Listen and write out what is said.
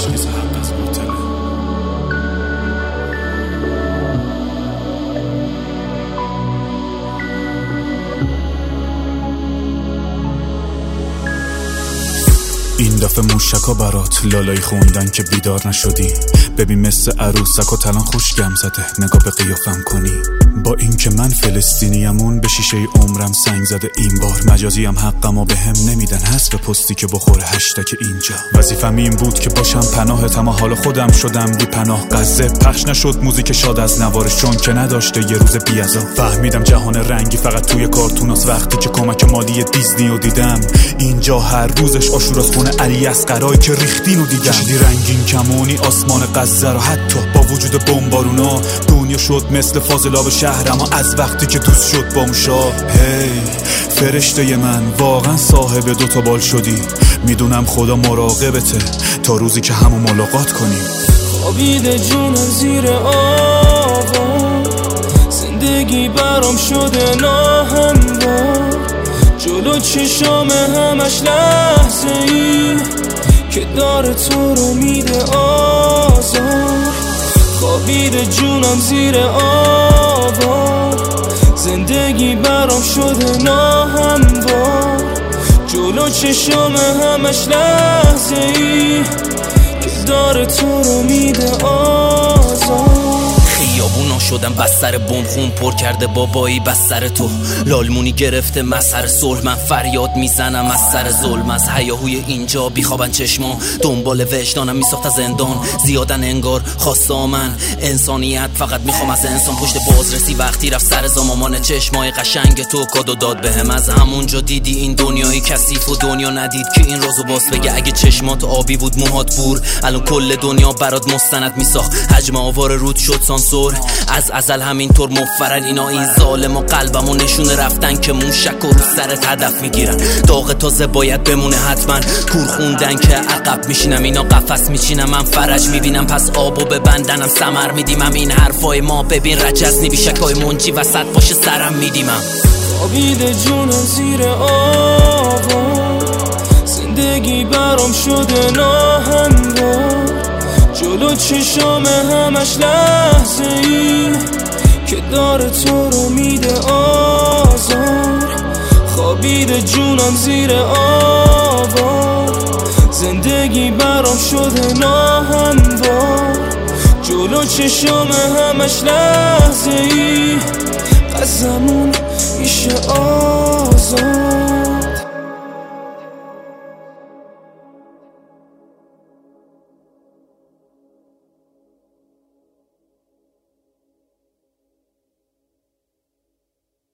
تشخیص حق از باطله. این دفعه موشکا برات لالایی خوندن که بیدار نشدی. ببین مثل عروسک و تلان خوشگم زده، نگاه به قیافم کنی. با اینکه من فلسطینیمون به شیشه عمرم سنگ زده، این بار مجازیم حقمو به هم نمیدن. حذف پستی که بخوره هشتک اینجا. وظیفم این بود که باشم پناهت، اما حالا خودم شدم بی پناه. غزه پخش نشد موزیک شاد از نوارش، چون که نداشته یه روز بی‌عزا. فهمیدم جهان رنگی فقط توی کارتوناست. وقتی که کمک مالی دیزنی رو دیدم، اینجا هر روزش آشوراست. خونه علی اصغرایی که ریختین رو دیدم. کشیدی رنگین کمونی آسمان غزه رو، حتی با وجود بمبارونا دنیا شد مثل فاضلاب شهر. اما از وقتی که دوست شد با اون شاه، هی فرشته من واقعا صاحب دوتا بال شدی. میدونم خدا مراقبته تا روزی که همو ملاقات کنیم. خوابیده جونم زیر آوار، زندگی برام شده ناهموار. جلو چشام همش لحظه ای که داره تو رو میده آزار. خوابیده جونم زیر آوار، زندگی برام شده ناهموار. جلو چشام همش لحظه ای که داره تو رو میده آزار. خیابونا شدم بستر بم، خون پر کرده بابایی بستر تو. لالمونی گرفته مسر صلح، من فریاد میزنم از سر ظلم. از هیاهوی اینجا بیخوابن چشما، دنبال وجدانم میساخت از زندان. زیادن انگار خواستا من انسانیت، فقط میخوام از انسان پشت بازرسی. وقتی رفت سر زامان چشمای قشنگ تو کادو داد بهم. از همونجا دیدی این دنیای کثیف و دنیا ندید که این رازو باز بگه. اگه چشمات آبی بود موهات بور، الان کل دنیا برات مستند میساخت. حجم آوار رود شد سانسور، از ازل همینطور مفرن اینا. این ظالم و قلبمو نشونه رفتن که موشک و رو سرت هدف میگیرن. داغ تازه باید بمونه حتما، کور خوندن که عقب میشینم. اینا قفس میچینم، من فرج میبینم پس آبو ببندنم ثمر میدیمم. این حرفای ما ببین رجز بیشکای منجی وسط باشه سرم میدیمم. خوابیده جونم زیر آوار، زندگی برام شده ناهموار. جلو چشام همش لحظه ای که داره تو رو میده آزار. خوابیده جونم زیر آوار، زندگی برام شده ناهموار. جلو چشام همش لحظه ای قسمون میشه آزار.